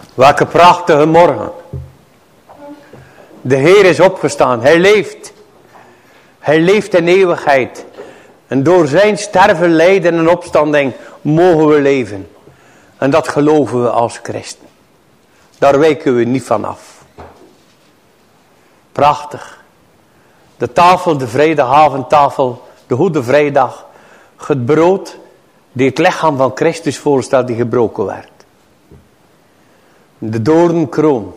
Welke prachtige morgen. De Heer is opgestaan. Hij leeft. Hij leeft in eeuwigheid. En door zijn sterven, lijden en opstanding mogen we leven. En dat geloven we als christen. Daar wijken we niet van af. Prachtig. De tafel, de vrijdagavondtafel, de Goede Vrijdag. Het brood die het lichaam van Christus voorstelt die gebroken werd. De doornkroon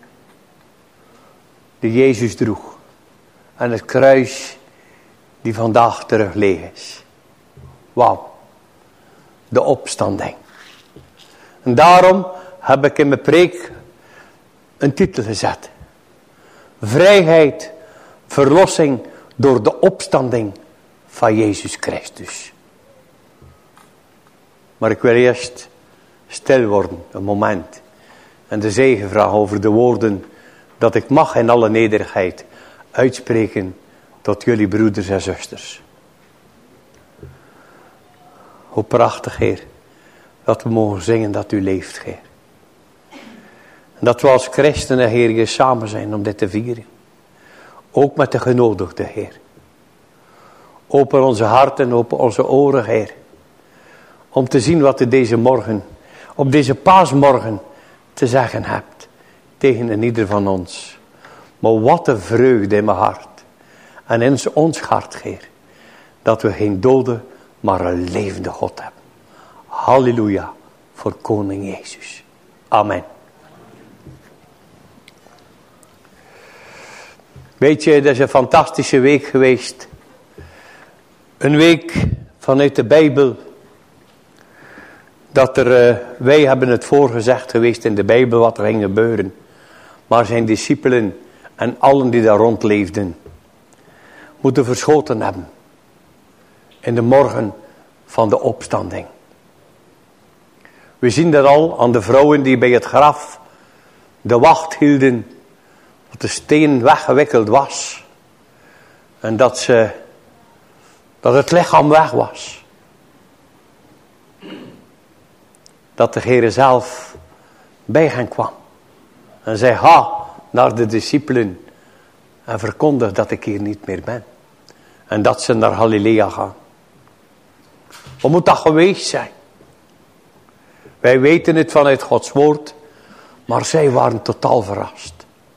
die Jezus droeg. En het kruis die vandaag terug leeg is. Wauw. De opstanding. En daarom heb ik in mijn preek een titel gezet. Vrijheid, verlossing door de opstanding van Jezus Christus. Maar ik wil eerst stil worden, een moment. En de zegen vragen over de woorden dat ik mag in alle nederigheid uitspreken tot jullie broeders en zusters. Hoe prachtig, Heer, dat we mogen zingen dat u leeft, Heer. En dat we als christenen, Heer, hier samen zijn om dit te vieren. Ook met de genodigde, Heer. Open onze harten, open onze oren, Heer. Om te zien wat u deze morgen, op deze paasmorgen, te zeggen hebt. Tegen een ieder van ons. Maar wat een vreugde in mijn hart. En in ons hart, Heer. Dat we geen dode, maar een levende God hebben. Halleluja. Voor koning Jezus. Amen. Weet je, dat is een fantastische week geweest. Een week vanuit de Bijbel. Dat wij hebben het voorgezegd geweest in de Bijbel wat er ging gebeuren. Maar zijn discipelen en allen die daar rondleefden. Moeten verschoten hebben. In de morgen van de opstanding. We zien dat al aan de vrouwen die bij het graf de wacht hielden. Dat de steen weggewikkeld was. En dat het lichaam weg was. Dat de Heer zelf bij hen kwam. En zei, ga naar de discipelen. En verkondig dat ik hier niet meer ben. En dat ze naar Galilea gaan. Wat moet dat geweest zijn? Wij weten het vanuit Gods woord. Maar zij waren totaal verrast.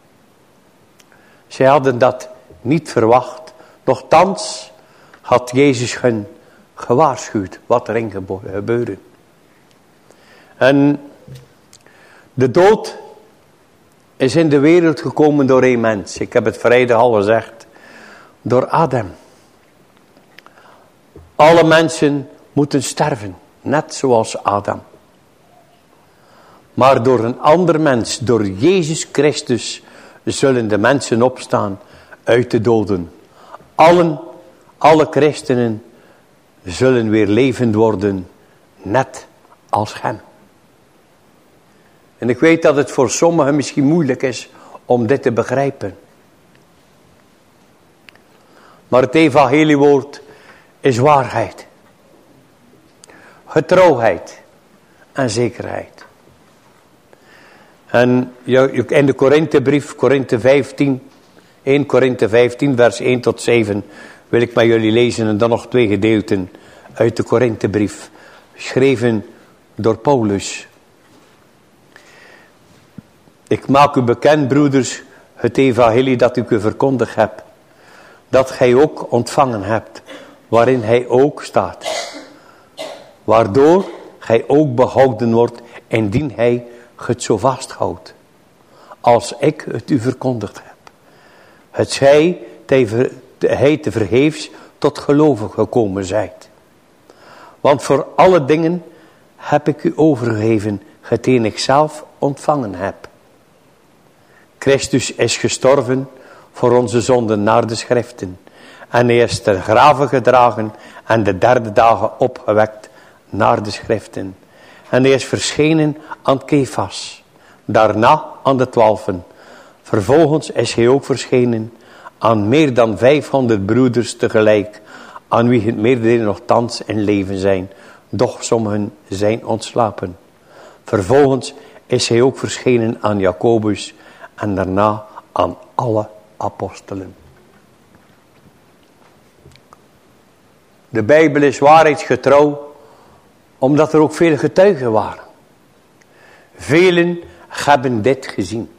Zij hadden dat niet verwacht. Nochtans had Jezus hen gewaarschuwd wat er ging gebeuren. En de dood is in de wereld gekomen door één mens. Ik heb het vrijdag al gezegd. Door Adam. Alle mensen moeten sterven. Net zoals Adam. Maar door een ander mens, door Jezus Christus, zullen de mensen opstaan uit de doden. Alle christenen zullen weer levend worden, net als hem. En ik weet dat het voor sommigen misschien moeilijk is om dit te begrijpen. Maar het evangeliewoord is waarheid. Getrouwheid en zekerheid. En in de Korinthebrief, Korinthe 15, 1 Korinthe 15 vers 1 tot 7 wil ik met jullie lezen en dan nog 2 gedeelten uit de Korinthebrief, geschreven door Paulus. Ik maak u bekend, broeders, het evangelie dat ik u verkondigd heb, dat gij ook ontvangen hebt, waarin hij ook staat, waardoor gij ook behouden wordt, indien hij het zo vasthoudt, als ik het u verkondigd heb. Het zij hij te vergeefs tot geloven gekomen zijt. Want voor alle dingen heb ik u overgegeven, hetgeen ik zelf ontvangen heb. Christus is gestorven voor onze zonden naar de schriften. En hij is ter grave gedragen en de 3e dagen opgewekt naar de schriften. En hij is verschenen aan Kefas, daarna aan de 12. Vervolgens is hij ook verschenen aan meer dan 500 broeders tegelijk, aan wie het meerdere nog thans in leven zijn, doch sommigen zijn ontslapen. Vervolgens is hij ook verschenen aan Jacobus en daarna aan alle apostelen. De Bijbel is waarheidsgetrouw, omdat er ook veel getuigen waren. Velen hebben dit gezien.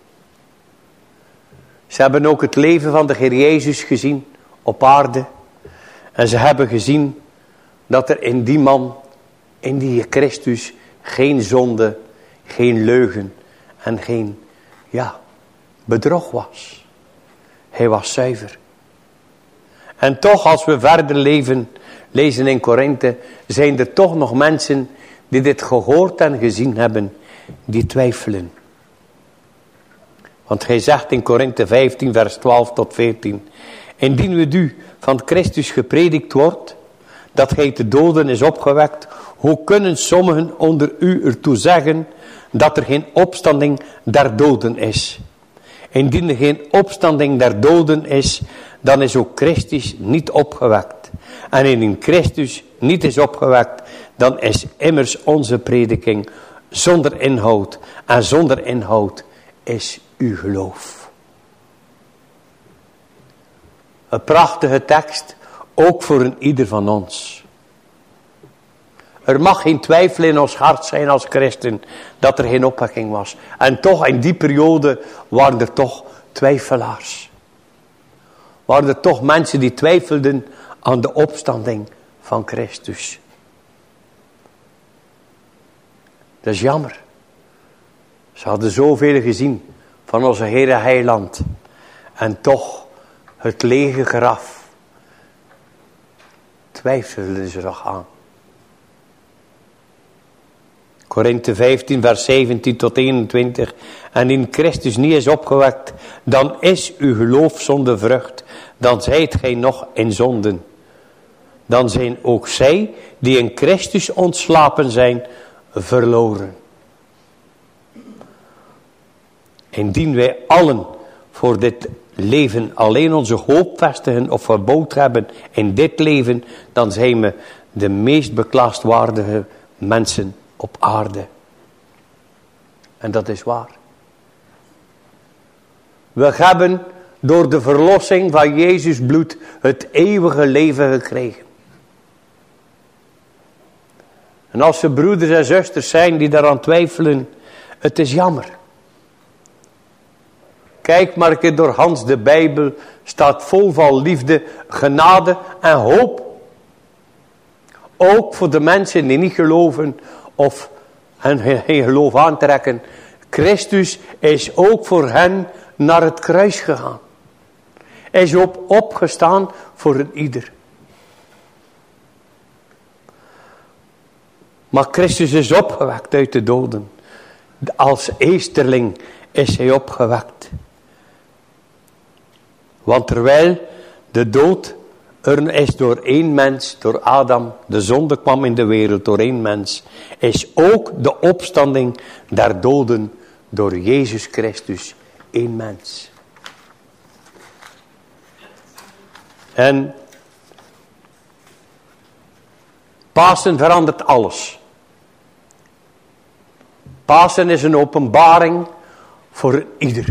Ze hebben ook het leven van de Heer Jezus gezien op aarde. En ze hebben gezien dat er in die man, in die Christus, geen zonde, geen leugen en geen bedrog was. Hij was zuiver. En toch, als we verder lezen in Korinthe, zijn er toch nog mensen die dit gehoord en gezien hebben, die twijfelen. Want hij zegt in Korinthe 15 vers 12 tot 14. Indien het u van Christus gepredikt wordt, dat hij te doden is opgewekt, hoe kunnen sommigen onder u ertoe zeggen dat er geen opstanding der doden is? Indien er geen opstanding der doden is, dan is ook Christus niet opgewekt. En indien Christus niet is opgewekt, dan is immers onze prediking zonder inhoud. En zonder inhoud is uw geloof. Een prachtige tekst, ook voor een ieder van ons. Er mag geen twijfel in ons hart zijn als christen dat er geen opwekking was. En toch in die periode waren er toch twijfelaars. Waren er toch mensen die twijfelden aan de opstanding van Christus. Dat is jammer. Ze hadden zoveel gezien van onze Heere Heiland. En toch het lege graf twijfelden ze nog aan. Korinthe 15 vers 17 tot 21. En in Christus niet is opgewekt, dan is uw geloof zonder vrucht. Dan zijt gij nog in zonden. Dan zijn ook zij die in Christus ontslapen zijn verloren. Indien wij allen voor dit leven alleen onze hoop vestigen of verbouwd hebben in dit leven, dan zijn we de meest beklaagdswaardige mensen op aarde. En dat is waar. We hebben door de verlossing van Jezus bloed het eeuwige leven gekregen. En als er broeders en zusters zijn die daaraan twijfelen, het is jammer. Kijk maar een keer door Hans, de Bijbel staat vol van liefde, genade en hoop. Ook voor de mensen die niet geloven of hen geen geloof aantrekken. Christus is ook voor hen naar het kruis gegaan. Hij is opgestaan voor een ieder. Maar Christus is opgewekt uit de doden. Als eersteling is hij opgewekt. Want terwijl de dood er is door één mens, door Adam, de zonde kwam in de wereld door één mens, is ook de opstanding der doden door Jezus Christus één mens. En Pasen verandert alles. Pasen is een openbaring voor ieder.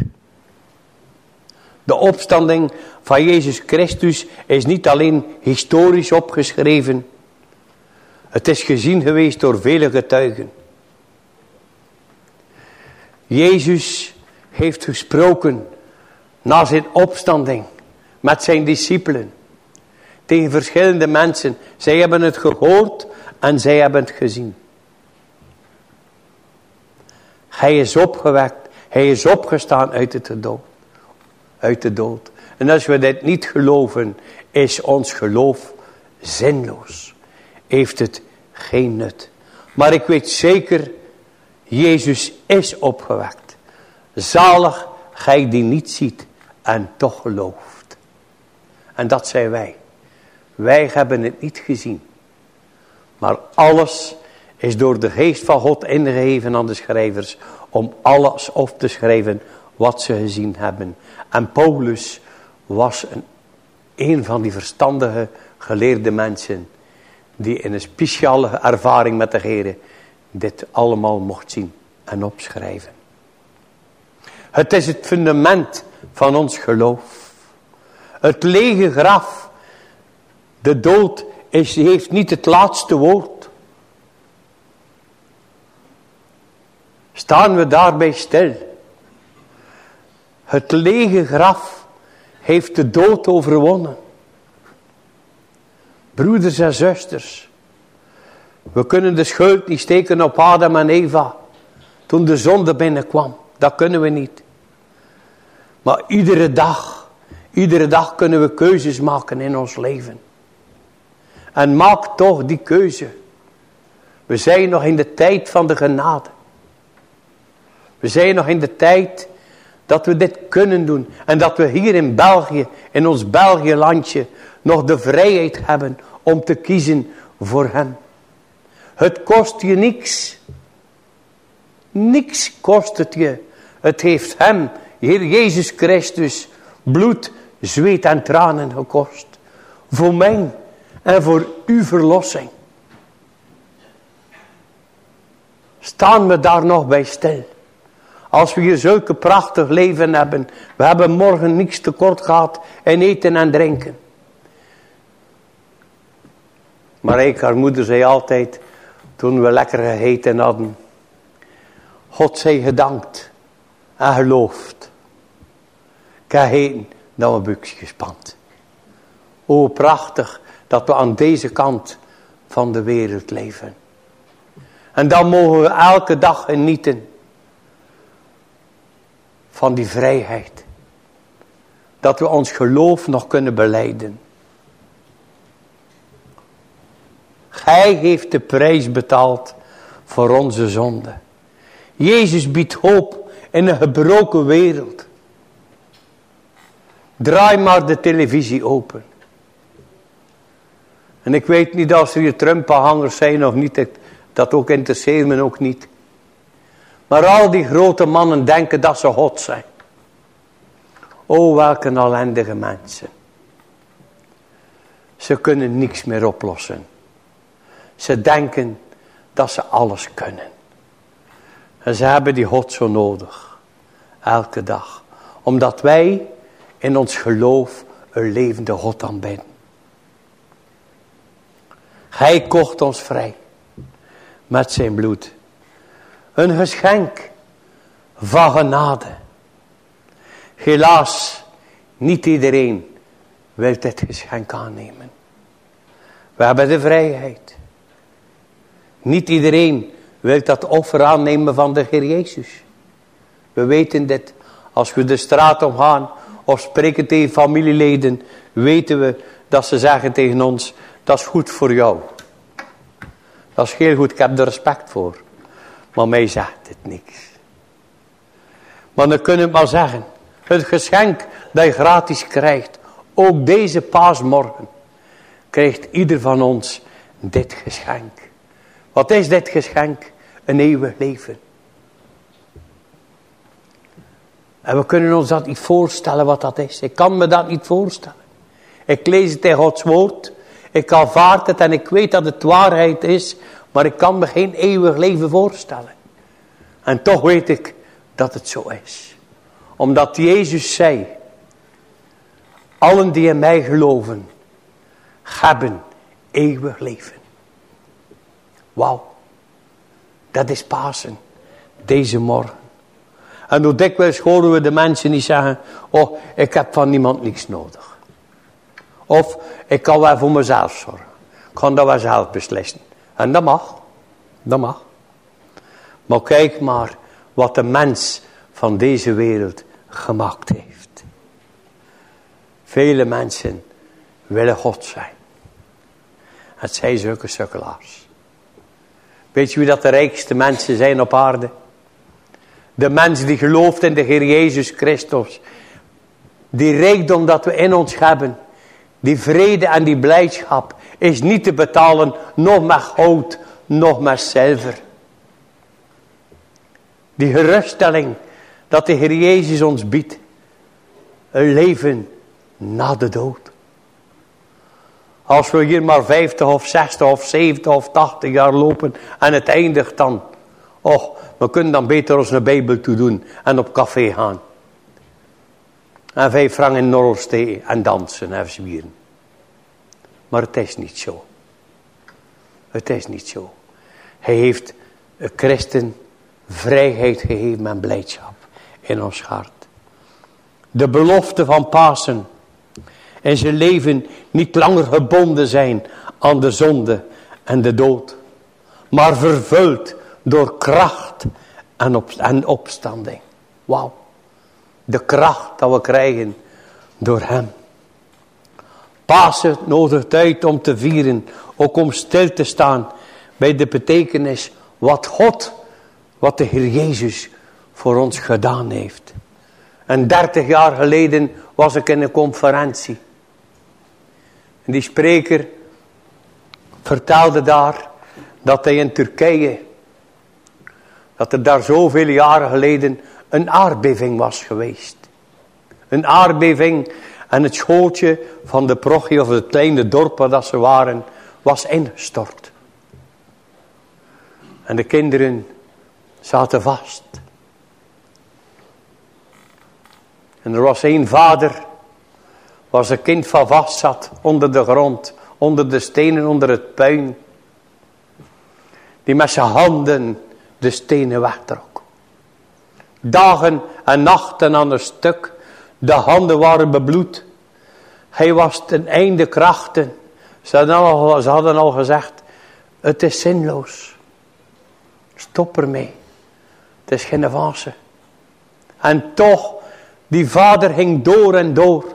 De opstanding van Jezus Christus is niet alleen historisch opgeschreven. Het is gezien geweest door vele getuigen. Jezus heeft gesproken na zijn opstanding met zijn discipelen. Tegen verschillende mensen. Zij hebben het gehoord en zij hebben het gezien. Hij is opgewekt. Hij is opgestaan uit de dood. En als we dit niet geloven, is ons geloof zinloos. Heeft het geen nut. Maar ik weet zeker, Jezus is opgewekt. Zalig gij die niet ziet en toch gelooft. En dat zijn wij. Wij hebben het niet gezien. Maar alles is door de geest van God ingegeven aan de schrijvers om alles op te schrijven wat ze gezien hebben. En Paulus was een van die verstandige geleerde mensen die in een speciale ervaring met de Heer dit allemaal mocht zien. en opschrijven. Het is het fundament van ons geloof. Het lege graf, de dood, heeft niet het laatste woord. Staan we daarbij stil? Het lege graf heeft de dood overwonnen. Broeders en zusters, we kunnen de schuld niet steken op Adam en Eva toen de zonde binnenkwam. Dat kunnen we niet. Maar iedere dag kunnen we keuzes maken in ons leven. En maak toch die keuze. We zijn nog in de tijd van de genade. We zijn nog in de tijd dat we dit kunnen doen. En dat we hier in België, in ons België-landje, nog de vrijheid hebben om te kiezen voor hem. Het kost je niks. Niks kost het je. Het heeft hem, Heer Jezus Christus, bloed, zweet en tranen gekost. Voor mij en voor uw verlossing. Staan we daar nog bij stil? Als we hier zulke prachtig leven hebben. We hebben morgen niks tekort gehad in eten en drinken. Maar haar moeder zei altijd, toen we lekker gegeten hadden, God zij gedankt en geloofd. Ik heb gegeten dat we buksje gespand. O, prachtig dat we aan deze kant van de wereld leven. En dan mogen we elke dag genieten van die vrijheid. Dat we ons geloof nog kunnen belijden. Hij heeft de prijs betaald voor onze zonde. Jezus biedt hoop in een gebroken wereld. Draai maar de televisie open. En ik weet niet als er hier Trump-aanhangers zijn of niet. Dat ook interesseert me ook niet. Maar al die grote mannen denken dat ze God zijn. O, welke ellendige mensen. Ze kunnen niks meer oplossen. Ze denken dat ze alles kunnen. En ze hebben die God zo nodig. Elke dag. Omdat wij in ons geloof een levende God aanbidden. Hij kocht ons vrij. Met zijn bloed. Een geschenk van genade. Helaas, niet iedereen wil dit geschenk aannemen. We hebben de vrijheid. Niet iedereen wil dat offer aannemen van de Heer Jezus. We weten dit. Als we de straat omgaan of spreken tegen familieleden, weten we dat ze zeggen tegen ons, dat is goed voor jou. Dat is heel goed, ik heb er respect voor. Maar mij zegt het niks. Maar dan kunnen we maar zeggen, het geschenk dat je gratis krijgt, ook deze paasmorgen, krijgt ieder van ons dit geschenk. Wat is dit geschenk? Een eeuwig leven. En we kunnen ons dat niet voorstellen wat dat is. Ik kan me dat niet voorstellen. Ik lees het in Gods woord. Ik aanvaard het en ik weet dat het waarheid is. Maar ik kan me geen eeuwig leven voorstellen. En toch weet ik dat het zo is. Omdat Jezus zei, allen die in mij geloven, hebben eeuwig leven. Wauw. Dat is Pasen. Deze morgen. En hoe dikwijls horen we de mensen die zeggen, oh, ik heb van niemand niks nodig. Of, ik kan wel voor mezelf zorgen. Ik kan dat wel zelf beslissen. En dat mag. Dat mag. Maar kijk maar wat de mens van deze wereld gemaakt heeft. Vele mensen willen God zijn. Het zijn zulke sukkelaars. Weet je wie dat de rijkste mensen zijn op aarde? De mens die gelooft in de Heer Jezus Christus. Die rijkdom dat we in ons hebben. Die vrede en die blijdschap is niet te betalen. Nog met goud, nog met zilver. Die geruststelling dat de Heer Jezus ons biedt. Een leven na de dood. Als we hier maar 50 of 60 of 70 of 80 jaar lopen en het eindigt dan Och, we kunnen dan beter ons een Bijbel toe doen en op café gaan. En 5 frank in norrel steken en dansen en zwieren. Maar het is niet zo. Het is niet zo. Hij heeft een christen vrijheid gegeven en blijdschap in ons hart. De belofte van Pasen. In zijn leven niet langer gebonden zijn aan de zonde en de dood. Maar vervuld door kracht en opstanding. Wauw. De kracht dat we krijgen door hem. Pasen nodigt uit om te vieren. Ook om stil te staan bij de betekenis wat de Heer Jezus voor ons gedaan heeft. En 30 jaar geleden was ik in een conferentie. En die spreker vertelde daar dat hij in Turkije, dat er daar zoveel jaren geleden een aardbeving was geweest. Een aardbeving en het schooltje van de parochie of het kleine dorp waar dat ze waren, was ingestort. En de kinderen zaten vast. En er was één vader, waar zijn kind van vast zat, onder de grond, onder de stenen, onder het puin. Die met zijn handen de stenen wegtrok. Dagen en nachten aan een stuk, de handen waren bebloed. Hij was ten einde krachten. Ze hadden al gezegd, het is zinloos. Stop ermee. Het is geen avance. En toch, die vader ging door en door.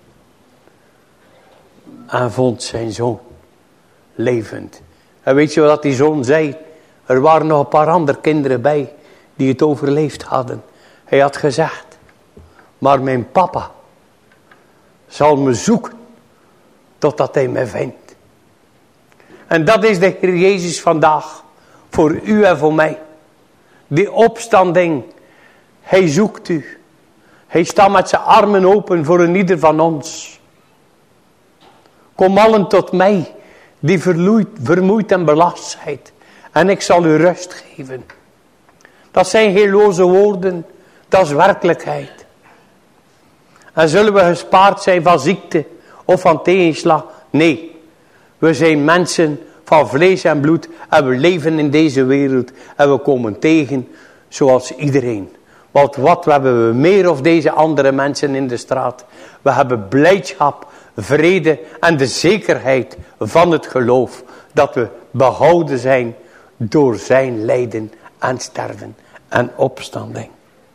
En vond zijn zoon levend. En weet je wat die zoon zei? Er waren nog een paar andere kinderen bij die het overleefd hadden. Hij had gezegd, maar mijn papa zal me zoeken totdat hij me vindt. En dat is de Heer Jezus vandaag. Voor u en voor mij. Die opstanding. Hij zoekt u. Hij staat met zijn armen open voor een ieder van ons. Kom allen tot mij. Die vermoeid en belast zijt. En ik zal u rust geven. Dat zijn geen loze woorden. Dat is werkelijkheid. En zullen we gespaard zijn van ziekte of van tegenslag? Nee. We zijn mensen van vlees en bloed. En we leven in deze wereld. En we komen tegen zoals iedereen. Want wat hebben we meer of deze andere mensen in de straat? We hebben blijdschap, vrede en de zekerheid van het geloof. Dat we behouden zijn door zijn lijden en sterven en opstanding.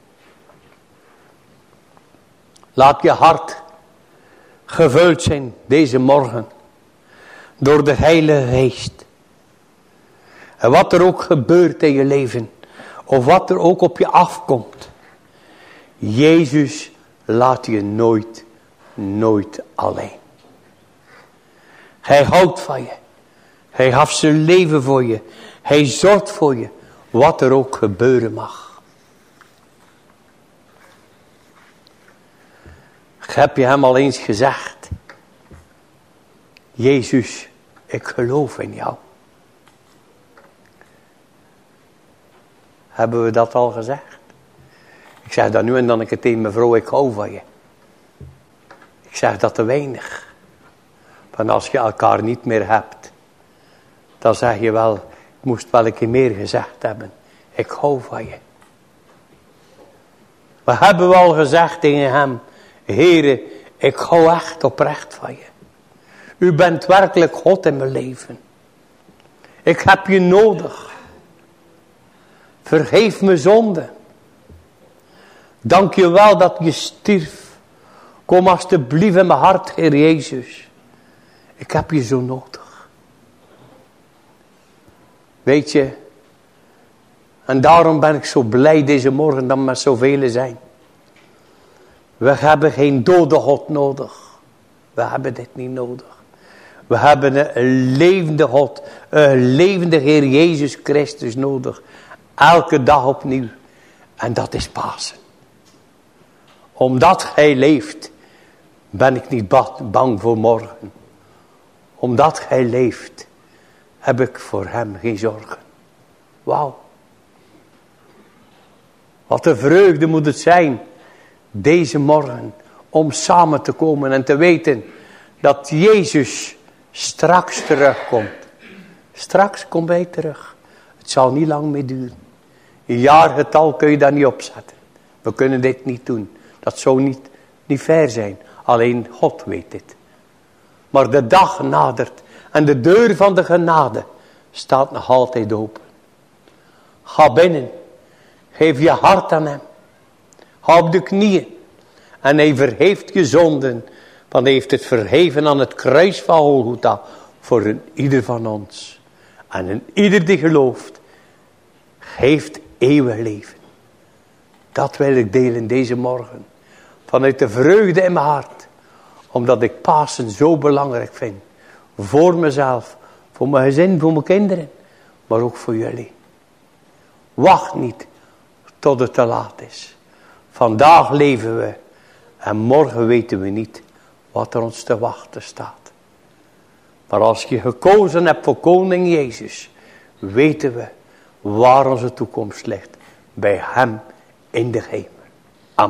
Laat je hart gevuld zijn deze morgen door de Heilige Geest. En wat er ook gebeurt in je leven, of wat er ook op je afkomt, Jezus laat je nooit alleen. Hij houdt van je. Hij heeft zijn leven voor je. Hij zorgt voor je, wat er ook gebeuren mag. Heb je hem al eens gezegd? Jezus, ik geloof in jou. Hebben we dat al gezegd? Ik zeg dat nu en dan tegen mijn vrouw, ik hou van je. Ik zeg dat te weinig. Van als je elkaar niet meer hebt, dan zeg je wel, ik moest wel een keer meer gezegd hebben. Ik hou van je. We hebben wel gezegd tegen hem, Heere, ik hou echt oprecht van je. U bent werkelijk God in mijn leven. Ik heb je nodig. Vergeef me zonde. Dank je wel dat je stierf. Kom alsjeblieft in mijn hart, Heer Jezus. Ik heb je zo nodig. Weet je, en daarom ben ik zo blij deze morgen dat we met zoveel zijn. We hebben geen dode God nodig. We hebben dit niet nodig. We hebben een levende God, een levende Heer Jezus Christus nodig. Elke dag opnieuw. En dat is Pasen. Omdat Hij leeft, ben ik niet bang voor morgen. Omdat Hij leeft, heb ik voor Hem geen zorgen. Wauw. Wat een vreugde moet het zijn, deze morgen, om samen te komen en te weten dat Jezus straks terugkomt. Straks komt hij terug. Het zal niet lang meer duren. Een jaargetal kun je daar niet opzetten. We kunnen dit niet doen. Dat zou niet fair zijn. Alleen God weet dit. Maar de dag nadert. En de deur van de genade staat nog altijd open. Ga binnen. Geef je hart aan hem. Ga op de knieën. En hij vergeeft je zonden. Want hij heeft het vergeven aan het kruis van Golgotha. Voor een ieder van ons. En een ieder die gelooft. Geeft eeuwig leven. Dat wil ik delen deze morgen. Vanuit de vreugde in mijn hart. Omdat ik Pasen zo belangrijk vind. Voor mezelf. Voor mijn gezin. Voor mijn kinderen. Maar ook voor jullie. Wacht niet tot het te laat is. Vandaag leven we. En morgen weten we niet wat er ons te wachten staat. Maar als je gekozen hebt voor koning Jezus. Weten we waar onze toekomst ligt. Bij hem in de hemel.